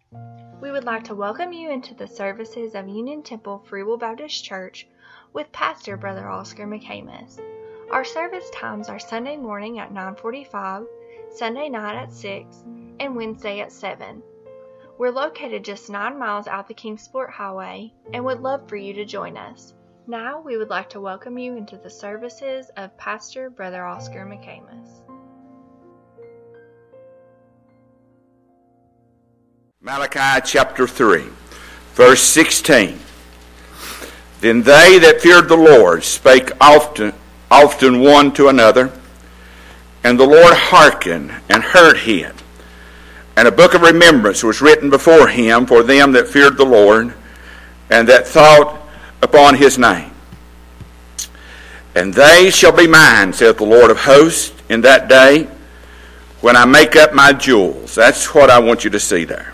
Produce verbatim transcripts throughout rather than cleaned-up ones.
We would like to welcome you into the services of Union Temple Free Will Baptist Church with Pastor Brother Oscar McCamus. Our service times are Sunday morning at nine forty-five, Sunday night at six, and Wednesday at seven. We're located just nine miles out the Kingsport Highway and would love for you to join us. Now we would like to welcome you into the services of Pastor Brother Oscar McCamus. Malachi chapter three, verse sixteen. Then they that feared the Lord spake often, often one to another, and the Lord hearkened and heard him. And a book of remembrance was written before him for them that feared the Lord, and that thought upon his name. And they shall be mine, saith the Lord of hosts, in that day, when I make up my jewels. That's what I want you to see there.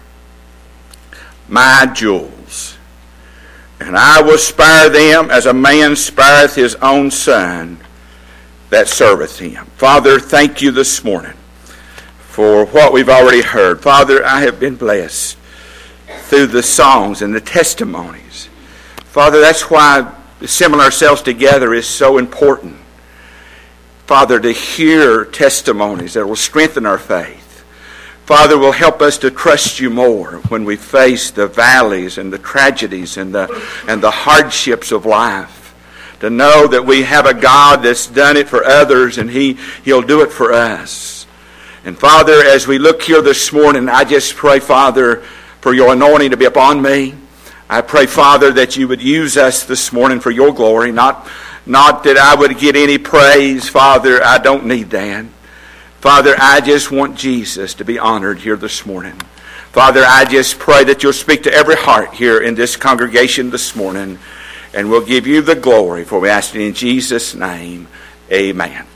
My jewels. And I will spare them as a man spareth his own son that serveth him. Father, thank you this morning for what we've already heard. Father, I have been blessed through the songs and the testimonies. Father, that's why assembling ourselves together is so important. Father, to hear testimonies that will strengthen our faith. Father, will help us to trust you more when we face the valleys and the tragedies and the and the hardships of life. To know that we have a God that's done it for others and he, He'll do it for us. And Father, as we look here this morning, I just pray, Father, for your anointing to be upon me. I pray, Father, that you would use us this morning for your glory. Not, not that I would get any praise, Father. I don't need that. Father, I just want Jesus to be honored here this morning. Father, I just pray that you'll speak to every heart here in this congregation this morning, and we'll give you the glory, for we ask it in Jesus' name. Amen.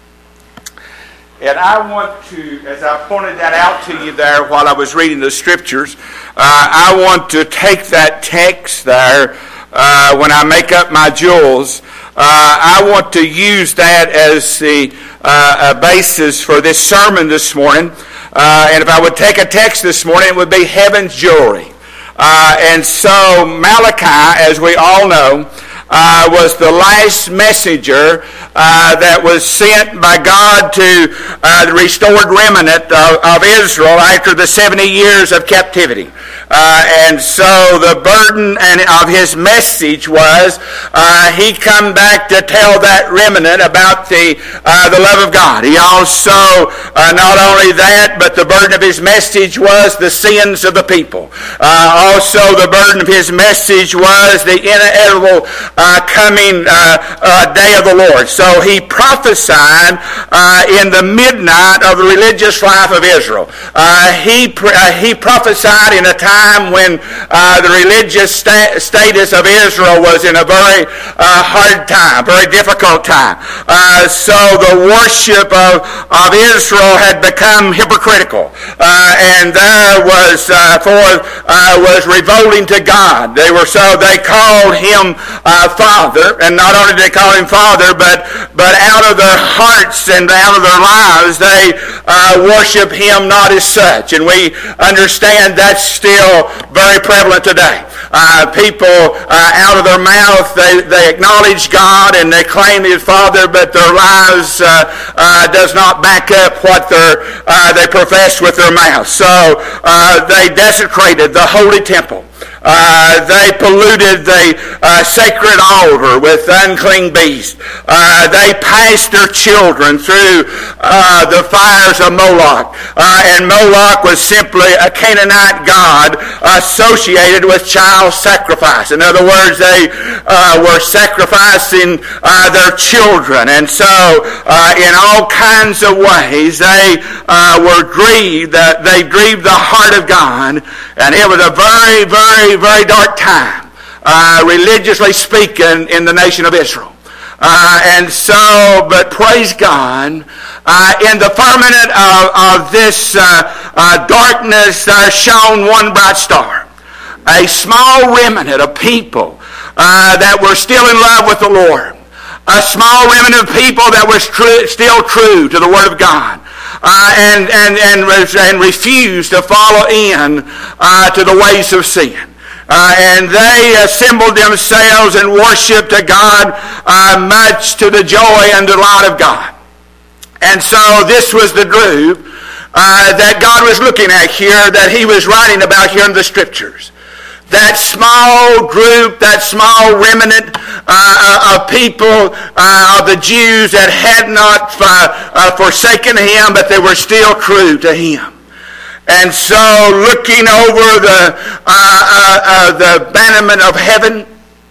And I want to, as I pointed that out to you there while I was reading the scriptures, uh, I want to take that text there, uh, when I make up my jewels, uh, I want to use that as the uh, a basis for this sermon this morning. Uh, and if I would take a text this morning, it would be heaven's jewelry. Uh, and so Malachi, as we all know, Uh, was the last messenger uh, that was sent by God to uh, the restored remnant of, of Israel after the seventy years of captivity. Uh, and so the burden and of his message was uh, he come back to tell that remnant about the uh, the love of God. He also, uh, not only that, but the burden of his message was the sins of the people. Uh, also the burden of his message was the inevitable uh, coming uh, uh, day of the Lord. So he prophesied uh, in the midnight of the religious life of Israel. Uh, he, uh, he prophesied in a time when uh, the religious sta- status of Israel was in a very uh, hard time, very difficult time. Uh, so the worship of, of Israel had become hypocritical, uh, and there was uh, for uh, was revolting to God. They were so they called him uh, Father, and not only did they call him Father, but but out of their hearts and out of their lives they uh, worship him not as such, and we understand that's still very prevalent today. Uh, people uh, out of their mouth they, they acknowledge God and they claim His Father, but their lives uh, uh, does not back up what uh, they profess with their mouth. So uh, they desecrated the holy temple. Uh, they polluted the uh, sacred altar with unclean beasts. Uh, they passed their children through uh, the fires of Moloch. Uh, and Moloch was simply a Canaanite god associated with child sacrifice. In other words, they uh, were sacrificing uh, their children. And so uh, in all kinds of ways they uh, were grieved. That they grieved the heart of God. And it was a very, very very dark time, uh, religiously speaking, in the nation of Israel. Uh, and so, but praise God, uh, in the firmament of, of this uh, uh, darkness there shone one bright star. A small remnant of people uh, that were still in love with the Lord. A small remnant of people that were true, still true to the Word of God. uh, and, and, and, and refused to follow in uh, to the ways of sin. Uh, and they assembled themselves and worshiped a God uh, much to the joy and delight of God. And so this was the group uh, that God was looking at here, that he was writing about here in the Scriptures. That small group, that small remnant uh, of people, uh, of the Jews that had not uh, uh, forsaken him, but they were still true to him. And so, looking over the uh, uh, uh, the bannerment of heaven,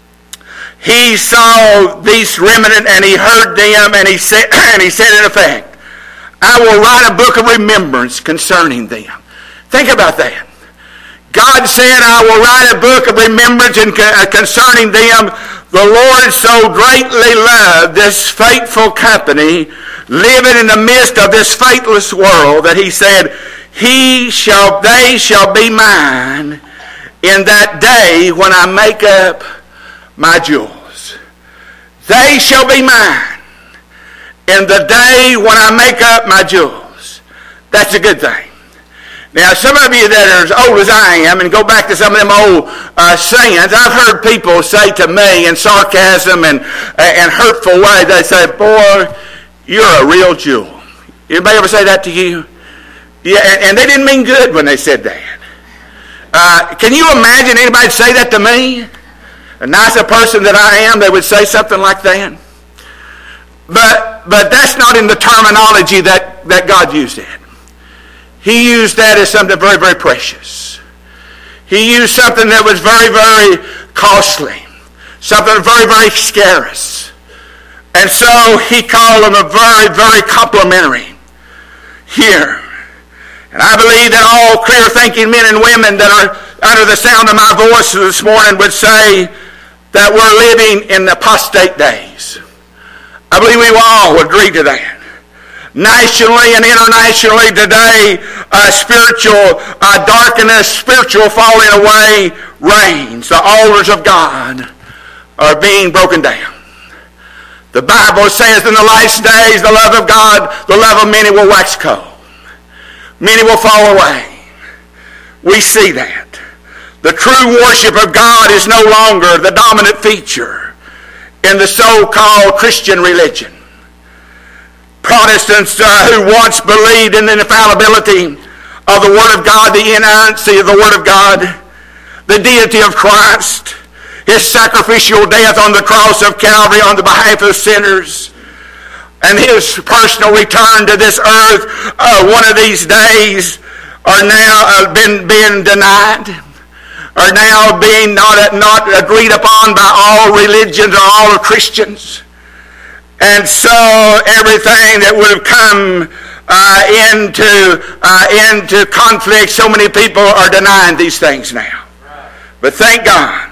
he saw these remnant, and he heard them, and he said, and he said in effect, "I will write a book of remembrance concerning them." Think about that. God said, "I will write a book of remembrance concerning them." The Lord so greatly loved this faithful company, living in the midst of this faithless world, that he said, He shall, they shall be mine in that day when I make up my jewels. They shall be mine in the day when I make up my jewels. That's a good thing. Now, some of you that are as old as I am, and go back to some of them old uh, sayings, I've heard people say to me in sarcasm and, and hurtful way, they say, "Boy, you're a real jewel." Anybody ever say that to you? Yeah, and they didn't mean good when they said that. Uh, can you imagine anybody say that to me? A nicer person that I am, they would say something like that. But but that's not in the terminology that, that God used it. He used that as something very, very precious. He used something that was very, very costly. Something very, very scarce. And so he called them a very, very complimentary here. And I believe that all clear-thinking men and women that are under the sound of my voice this morning would say that we're living in the apostate days. I believe we all agree to that. Nationally and internationally today, uh, spiritual uh, darkness, spiritual falling away reigns. The altars of God are being broken down. The Bible says in the last days, the love of God, the love of many will wax cold. Many will fall away. We see that. The true worship of God is no longer the dominant feature in the so-called Christian religion. Protestants uh, who once believed in the infallibility of the Word of God, the inerrancy of the Word of God, the deity of Christ, his sacrificial death on the cross of Calvary on the behalf of sinners, and his personal return to this earth uh, one of these days, are now uh, been being denied, are now being not, not agreed upon by all religions or all Christians. And so everything that would have come uh, into uh, into conflict, so many people are denying these things now. But thank God,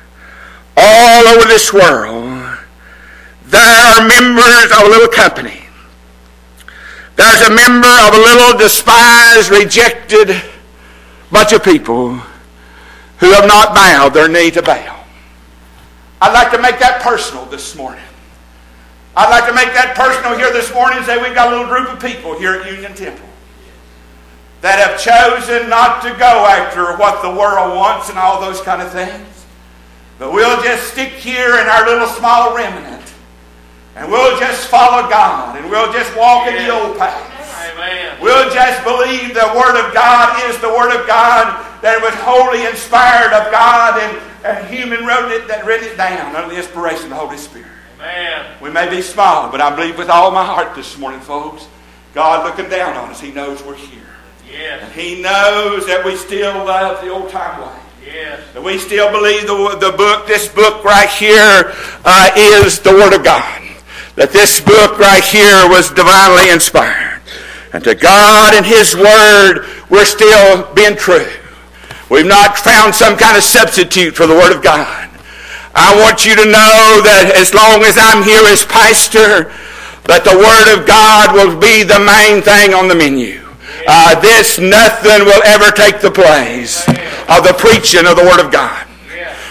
all over this world, there are members of a little company. There's a member of a little despised, rejected bunch of people who have not bowed their knee to Baal. I'd like to make that personal this morning. I'd like to make that personal here this morning and say we've got a little group of people here at Union Temple that have chosen not to go after what the world wants and all those kind of things. But we'll just stick here in our little small remnant and we'll just follow God and we'll just walk yeah. in the old paths. Amen. We'll just believe the Word of God is the Word of God, that it was wholly inspired of God, and, and human wrote it, that written it down under the inspiration of the Holy Spirit. Amen. We may be small, but I believe with all my heart this morning, folks, God looking down on us, He knows we're here. Yes. And He knows that we still love the old time way. Yes. That we still believe the, the book, this book right here uh, is the Word of God. That this book right here was divinely inspired. And to God and His Word, we're still being true. We've not found some kind of substitute for the Word of God. I want you to know that as long as I'm here as pastor, that the Word of God will be the main thing on the menu. Uh, this, nothing will ever take the place of the preaching of the Word of God.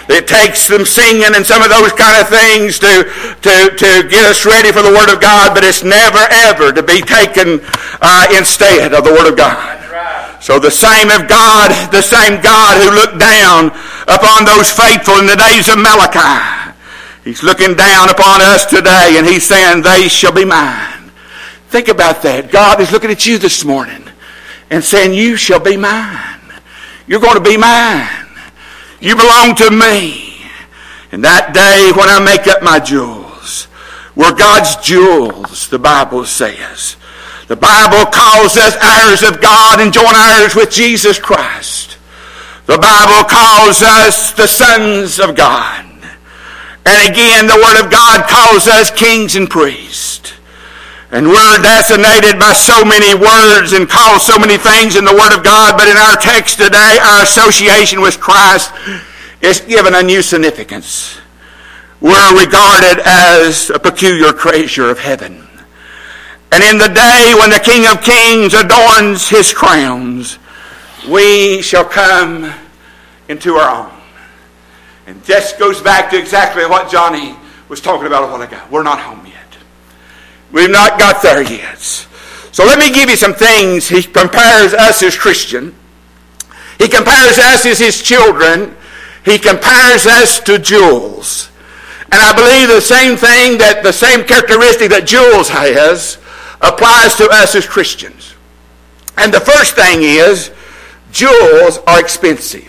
It takes some singing and some of those kind of things to, to, to get us ready for the Word of God, but it's never, ever to be taken uh, instead of the Word of God. So the same of God, the same God who looked down upon those faithful in the days of Malachi, He's looking down upon us today, and He's saying, they shall be mine. Think about that. God is looking at you this morning and saying, you shall be mine. You're going to be mine. You belong to me. And that day when I make up my jewels, we're God's jewels, the Bible says. The Bible calls us heirs of God and joint heirs with Jesus Christ. The Bible calls us the sons of God. And again, the Word of God calls us kings and priests. And we're designated by so many words and called so many things in the Word of God, but in our text today, our association with Christ is given a new significance. We're regarded as a peculiar treasure of heaven. And in the day when the King of Kings adorns His crowns, we shall come into our own. And this goes back to exactly what Johnny was talking about a while ago. We're not home yet. We've not got there yet. So let me give you some things. He compares us as Christian. He compares us as His children. He compares us to jewels. And I believe the same thing, that the same characteristic that jewels has applies to us as Christians. And the first thing is, jewels are expensive.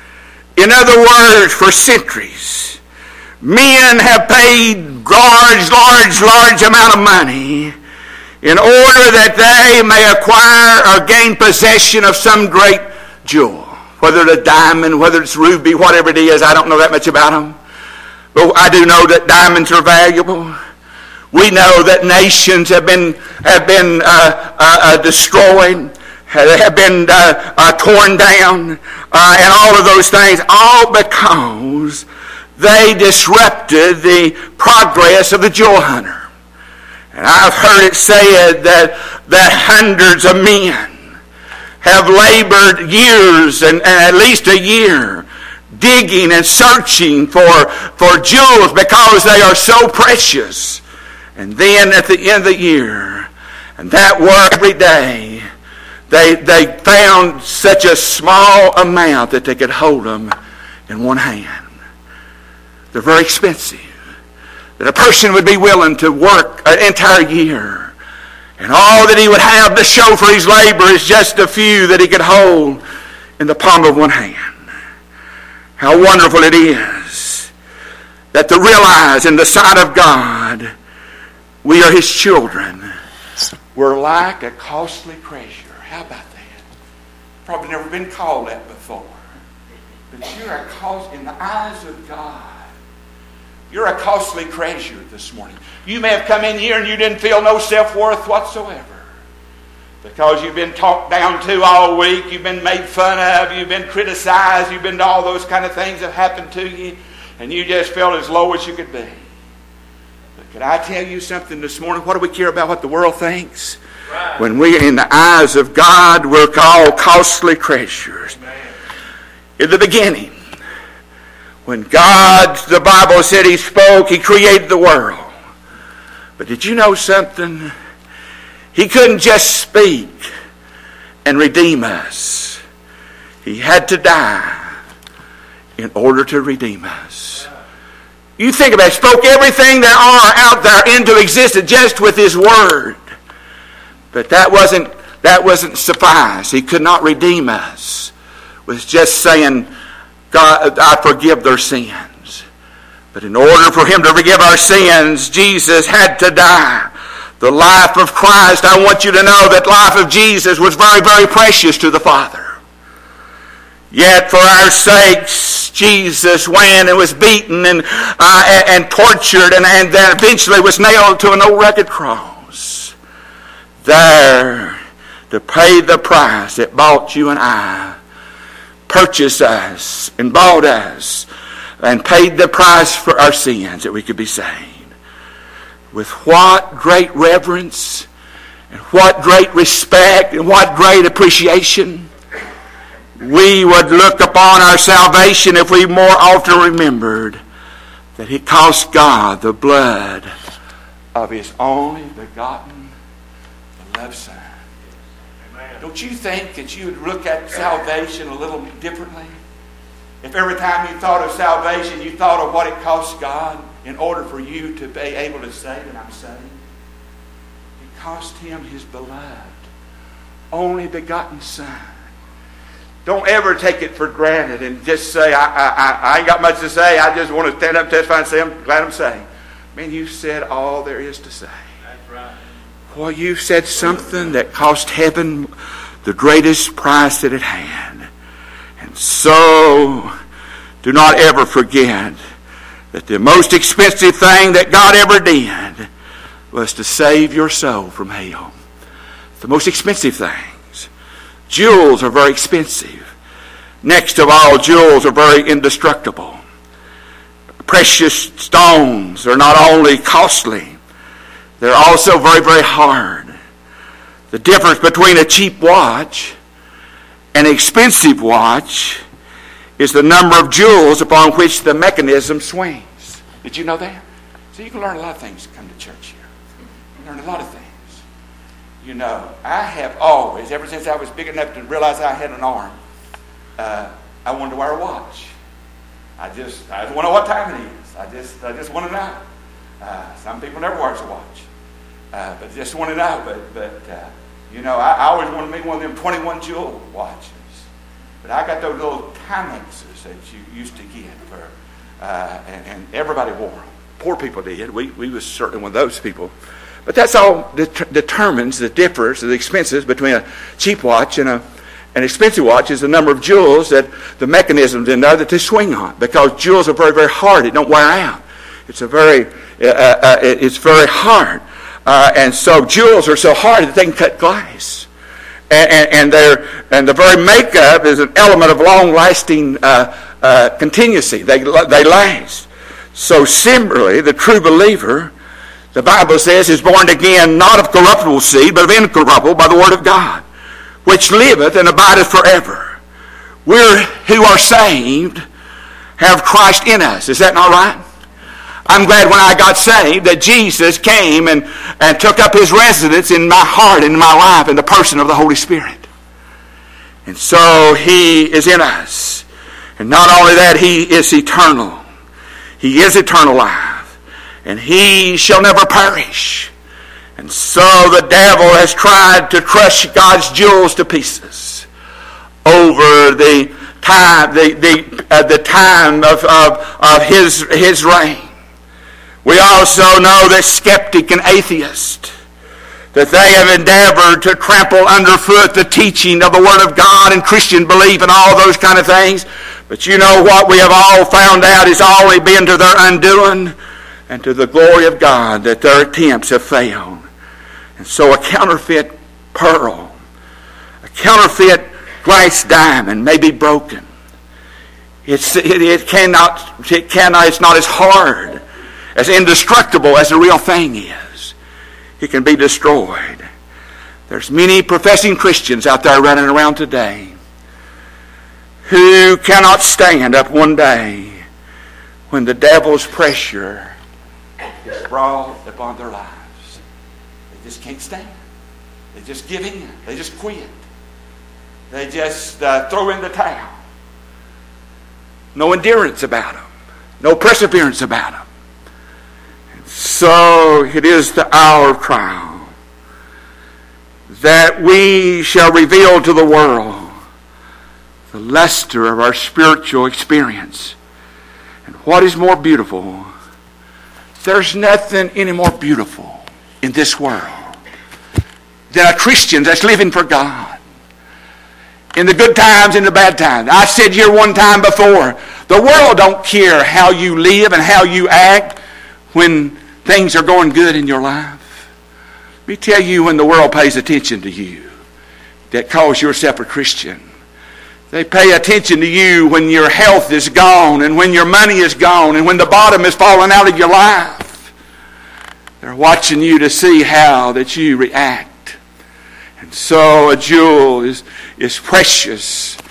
In other words, for centuries, men have paid large, large, large amount of money in order that they may acquire or gain possession of some great jewel. Whether it's a diamond, whether it's ruby, whatever it is, I don't know that much about them. But I do know that diamonds are valuable. We know that nations have been have been uh, uh, destroyed, have been uh, uh, torn down, uh, and all of those things, all because they disrupted the progress of the jewel hunter. And I've heard it said that that hundreds of men have labored years and, and at least a year digging and searching for, for jewels because they are so precious. And then at the end of the year, and that work every day, they, they found such a small amount that they could hold them in one hand. They're very expensive. That a person would be willing to work an entire year, and all that he would have to show for his labor is just a few that he could hold in the palm of one hand. How wonderful it is that to realize in the sight of God, we are His children. We're like a costly treasure. How about that? Probably never been called that before. But you're a cost in the eyes of God. You're a costly treasure this morning. You may have come in here and you didn't feel no self-worth whatsoever. Because you've been talked down to all week. You've been made fun of. You've been criticized. You've been all those kind of things that happened to you. And you just felt as low as you could be. But could I tell you something this morning? What do we care about what the world thinks? Right. When we, in the eyes of God, we're called costly treasures. Amen. In the beginning, when God, the Bible said He spoke, He created the world. But did you know something? He couldn't just speak and redeem us. He had to die in order to redeem us. You think about it. He spoke everything there are out there into existence just with His word. But that wasn't that wasn't suffice. He could not redeem us with just saying, God, I forgive their sins. But in order for Him to forgive our sins, Jesus had to die. The life of Christ, I want you to know that life of Jesus was very, very precious to the Father. Yet for our sakes, Jesus went and was beaten and uh, and tortured and, and then eventually was nailed to an old rugged cross. There to pay the price that bought you and I, purchased us and bought us and paid the price for our sins that we could be saved. With what great reverence and what great respect and what great appreciation we would look upon our salvation if we more often remembered that it cost God the blood of His only begotten beloved Son. Amen. Don't you think that you would look at salvation a little differently? If every time you thought of salvation, you thought of what it cost God in order for you to be able to say that I'm saved? It cost Him His beloved, only begotten Son. Don't ever take it for granted and just say, I, I, I ain't got much to say. I just want to stand up and testify and say, I'm glad I'm saved. Man, you said all there is to say. That's right. Well, you said something that cost heaven the greatest price that it had. And so, do not ever forget that the most expensive thing that God ever did was to save your soul from hell. The most expensive things. Jewels are very expensive. Next of all, jewels are very indestructible. Precious stones are not only costly, they're also very, very hard. The difference between a cheap watch and an expensive watch is the number of jewels upon which the mechanism swings. Did you know that? So you can learn a lot of things to come to church here. You can learn a lot of things. You know, I have always, ever since I was big enough to realize I had an arm, uh, I wanted to wear a watch. I just, I just want to know what time it is. I just, I just want to know. Uh, some people never wear a watch, uh, but just want to know. But, but uh, you know, I, I always wanted to be one of them twenty-one jewel watches. But I got those little Timexes that you used to get for, uh, and, and everybody wore them. Poor people did. We, we was certainly one of those people. But that's all det- determines the difference, the expenses between a cheap watch and a an expensive watch is the number of jewels that the mechanisms in there that they swing on. Because jewels are very, very hard. It don't wear out. It's a very, uh, uh, it's very hard. Uh, and so jewels are so hard that they can cut glass. And, and, and, they're, and the very makeup is an element of long-lasting uh, uh, continuity. They, they last. So similarly, the true believer, the Bible says, is born again not of corruptible seed, but of incorruptible by the word of God, which liveth and abideth forever. We who are saved have Christ in us. Is that not right? I'm glad when I got saved that Jesus came and, and took up His residence in my heart and in my life in the person of the Holy Spirit. And so He is in us. And not only that, He is eternal. He is eternal life. And He shall never perish. And so the devil has tried to crush God's jewels to pieces over the time, the the, uh, the time of, of, of his, his reign. We also know that skeptic and atheist, that they have endeavored to trample underfoot the teaching of the Word of God and Christian belief and all those kind of things. But you know what we have all found out is only been to their undoing and to the glory of God that their attempts have failed. And so a counterfeit pearl, a counterfeit glass diamond may be broken. It's, it, it cannot, it cannot, it's not as hard, as indestructible as the real thing is. It can be destroyed. There's many professing Christians out there running around today who cannot stand up one day when the devil's pressure is brought upon their lives. They just can't stand. They just give in. They just quit. They just uh, throw in the towel. No endurance about them. No perseverance about them. And so it is the hour of trial that we shall reveal to the world the luster of our spiritual experience. And what is more beautiful? There's nothing any more beautiful in this world than a Christian that's living for God. In the good times and the bad times. I said here one time before, the world don't care how you live and how you act when things are going good in your life. Let me tell you when the world pays attention to you that calls yourself a Christian. They pay attention to you when your health is gone and when your money is gone and when the bottom is falling out of your life. They're watching you to see how that you react. And so a jewel is, is precious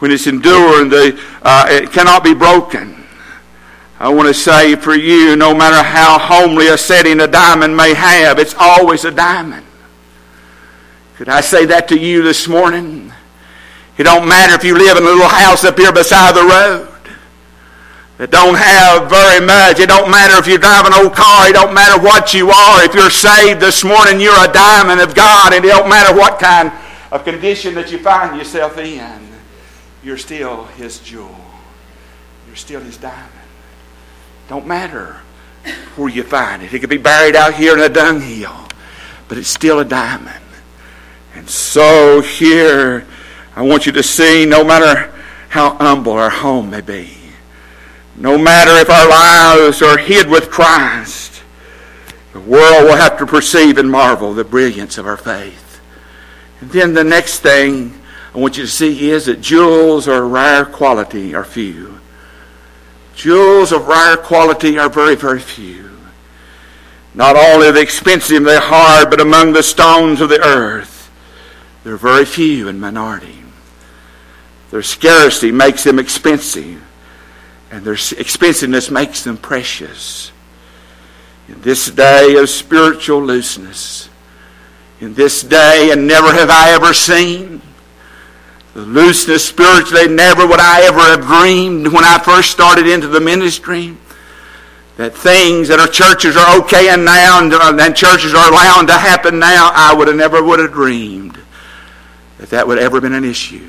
when it's enduring, the, uh, it cannot be broken. I want to say for you, no matter how homely a setting a diamond may have, it's always a diamond. Could I say that to you this morning? It don't matter if you live in a little house up here beside the road. It don't have very much. It don't matter if you drive an old car. It don't matter what you are. If you're saved this morning, you're a diamond of God. And it don't matter what kind of condition that you find yourself in. You're still His jewel. You're still His diamond. Don't matter where you find it. It could be buried out here in a dunghill. But it's still a diamond. And so here, I want you to see, no matter how humble our home may be, no matter if our lives are hid with Christ, the world will have to perceive and marvel the brilliance of our faith. And then the next thing I want you to see is that jewels of rare quality are few. Jewels of rare quality are very, very few. Not only are they expensive, they're hard, but among the stones of the earth, they're very few and minority. Their scarcity makes them expensive, and their expensiveness makes them precious. In this day of spiritual looseness, in this day, and never have I ever seen the looseness spiritually, never would I ever have dreamed when I first started into the ministry that things that our churches are okay and now and, and churches are allowed to happen now, I would have never would have dreamed that that would ever been an issue.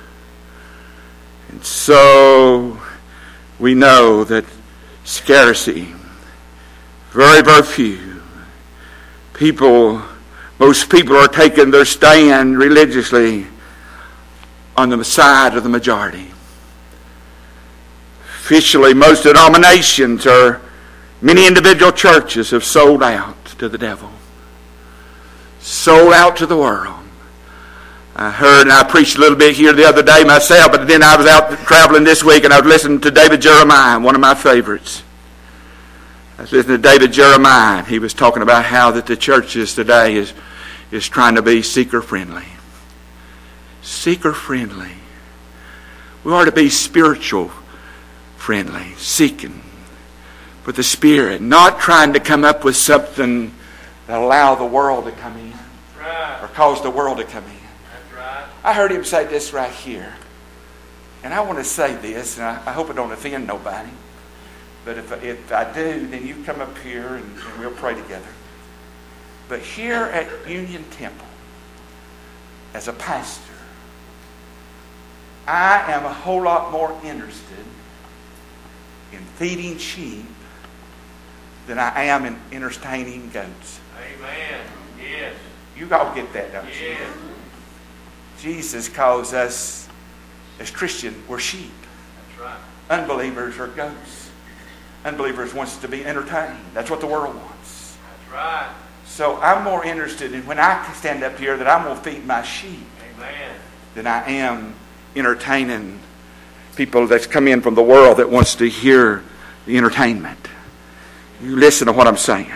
And so we know that scarcity, very, very few people, most people are taking their stand religiously on the side of the majority. Officially, most denominations or many individual churches have sold out to the devil, sold out to the world. I heard, and I preached a little bit here the other day myself, but then I was out traveling this week and I was listening to David Jeremiah, one of my favorites. I was listening to David Jeremiah. He was talking about how that the churches today is, is trying to be seeker-friendly. Seeker-friendly. We are to be spiritual-friendly, seeking for the Spirit, not trying to come up with something that allow the world to come in, right, or cause the world to come in. I heard him say this right here. And I want to say this, and I, I hope I don't offend nobody. But if, if I do, then you come up here and, and we'll pray together. But here at Union Temple, as a pastor, I am a whole lot more interested in feeding sheep than I am in entertaining goats. Amen. Yes. You all get that, don't you? Yes. Jesus calls us, as Christians, we're sheep. That's right. Unbelievers are goats. Unbelievers wants to be entertained. That's what the world wants. That's right. So I'm more interested in when I stand up here that I'm going to feed my sheep. Amen. Than I am entertaining people that's come in from the world that wants to hear the entertainment. You listen to what I'm saying.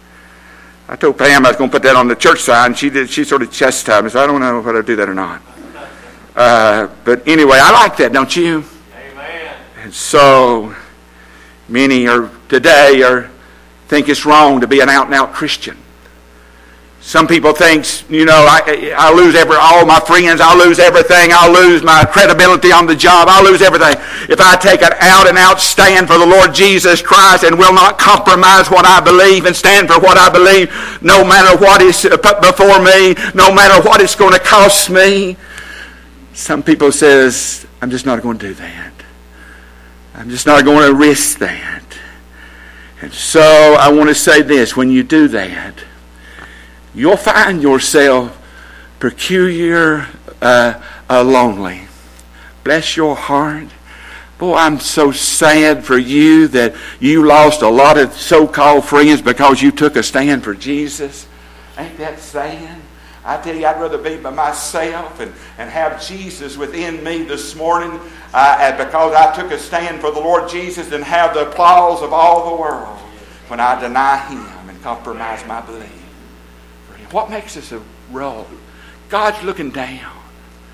I told Pam I was going to put that on the church sign. She did. She sort of chastised me, so I don't know whether to do that or not. Uh, but anyway, I like that, don't you? Amen. And so many are today are think it's wrong to be an out-and-out Christian. Some people think, you know, I, I lose every all my friends, I'll lose everything, I'll lose my credibility on the job, I'll lose everything if I take an out-and-out stand for the Lord Jesus Christ and will not compromise what I believe and stand for what I believe, no matter what is put before me, no matter what it's going to cost me. Some people says, I'm just not going to do that. I'm just not going to risk that. And so I want to say this, when you do that, you'll find yourself peculiar, uh, uh, lonely. Bless your heart. Boy, I'm so sad for you that you lost a lot of so-called friends because you took a stand for Jesus. Ain't that sad? I tell you, I'd rather be by myself and, and have Jesus within me this morning uh, because I took a stand for the Lord Jesus than have the applause of all the world when I deny Him and compromise my belief. What makes us a roll? God's looking down.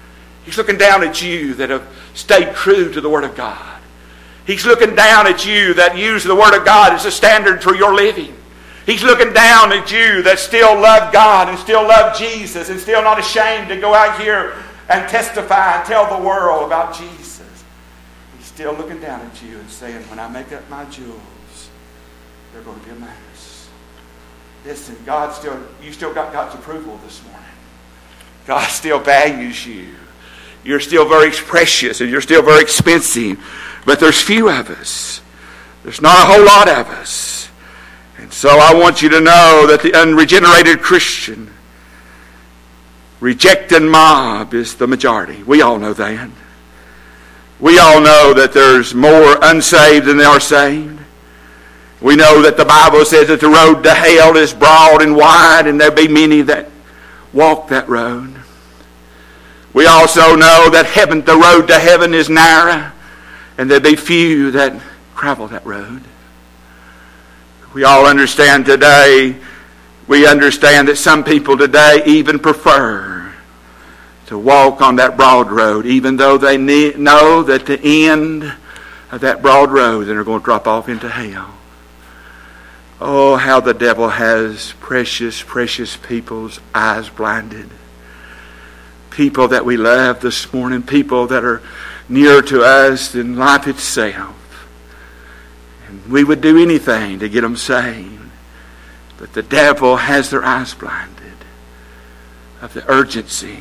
He's looking down at you that have stayed true to the Word of God. He's looking down at you that use the Word of God as a standard for your living. He's looking down at you that still love God and still love Jesus and still not ashamed to go out here and testify and tell the world about Jesus. He's still looking down at you and saying, when I make up my jewels, they're going to be a mess. Listen, God still, you still got God's approval this morning. God still values you. You're still very precious and you're still very expensive. But there's few of us. There's not a whole lot of us. And so I want you to know that the unregenerated Christian rejecting mob is the majority. We all know that. We all know that there's more unsaved than there are saved. We know that the Bible says that the road to hell is broad and wide, and there be many that walk that road. We also know that heaven, the road to heaven is narrow, and there be few that travel that road. We all understand today, we understand that some people today even prefer to walk on that broad road, even though they know that the end of that broad road, they're going to drop off into hell. Oh, how the devil has precious, precious people's eyes blinded. People that we love this morning, people that are nearer to us than life itself. And we would do anything to get them saved. But the devil has their eyes blinded of the urgency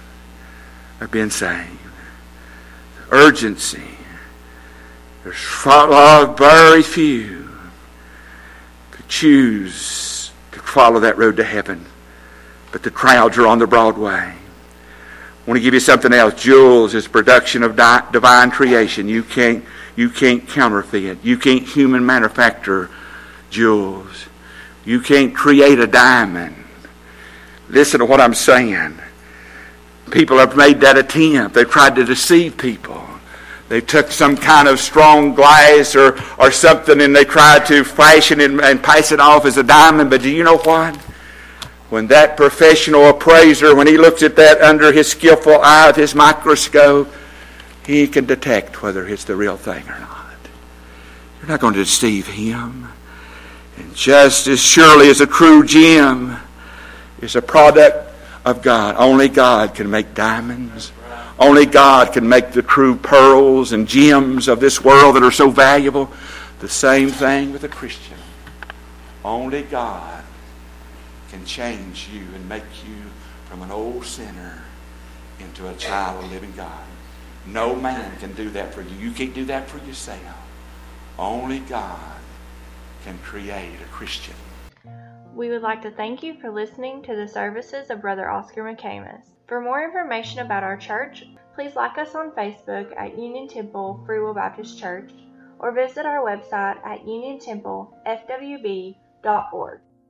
of being saved. The urgency. There's very few could choose to follow that road to heaven. But the crowds are on the broad way. I want to give you something else. Jewels is production of di- divine creation. You can't, you can't counterfeit. You can't human manufacture jewels. You can't create a diamond. Listen to what I'm saying. People have made that attempt. They've tried to deceive people. They took some kind of strong glass or, or something and they tried to fashion it and pass it off as a diamond. But do you know what? When that professional appraiser, when he looks at that under his skillful eye of his microscope, he can detect whether it's the real thing or not. You're not going to deceive him. And just as surely as a true gem is a product of God, only God can make diamonds. Only God can make the true pearls and gems of this world that are so valuable. The same thing with a Christian. Only God can change you and make you from an old sinner into a child of the living God. No man can do that for you. You can't do that for yourself. Only God can create a Christian. We would like to thank you for listening to the services of Brother Oscar McCamus. For more information about our church, please like us on Facebook at Union Temple Free Will Baptist Church or visit our website at union temple f w b dot org.